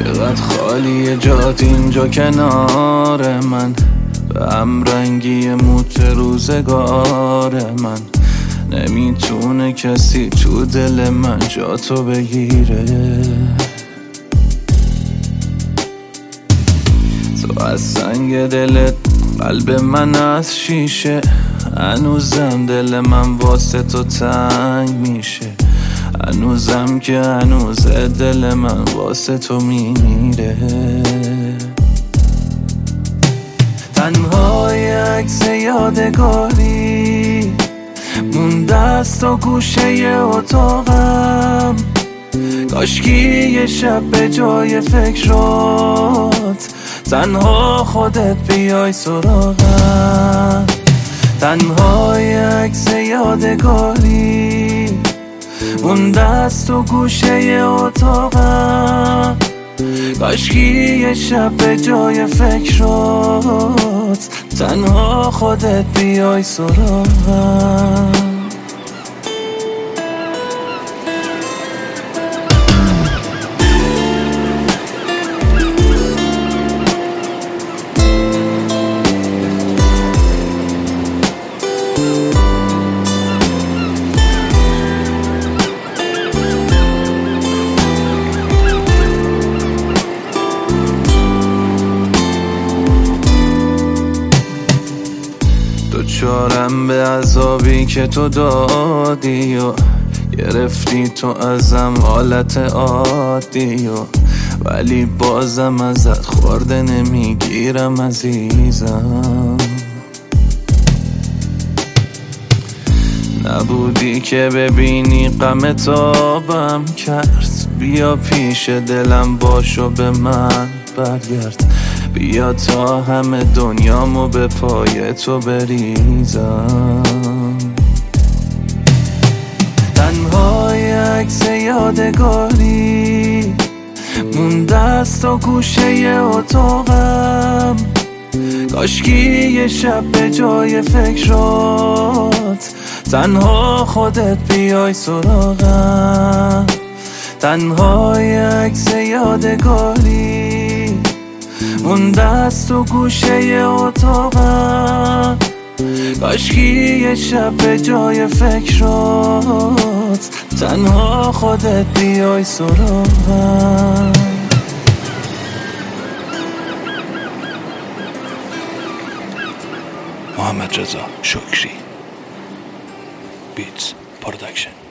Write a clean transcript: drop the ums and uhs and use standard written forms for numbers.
چقدر خالیه جات اینجا کنار من، به هم رنگی موت روزگار من. نمیتونه کسی تو دل من جاتو بگیره. تو از سنگ دلت، قلب من از شیشه. هنوزم دل من واسه تو تنگ میشه. هنوزم که هنوز دل من واسه تو میمیره. تنهای عکس یادگاری مونده است و گوشه اتاقم. کاشکی یه شب به جای فکرات تنها خودت بیای سراغم. تنهای عکس یادگاری مونده است و گوشه اتاقم. کاشکی یه شب به جای فکرات تنها خودت بیای سراغم. دوچارم به عذابی که تو دادی و گرفتی تو ازم حالت عادی ولی بازم ازت خورده نمیگیرم عزیزم. نبودی که ببینی غم تابم کرد. بیا پیش دلم باش و به من برگرد. بیا تا همه دنیامو به پای تو بریزم. تنهای عکس یادگاری مونده است و گوشه اتاقم. کاشکی یه شب به جای فکرات تنها خودت بیای سراغم. تنهای عکس یادگاری مونده است و گوشه اتاقم. کاشکی یه شب به جای فکرات تنها خودت بیای سراغم. محمد رضا شکری بیتس پروداکشن.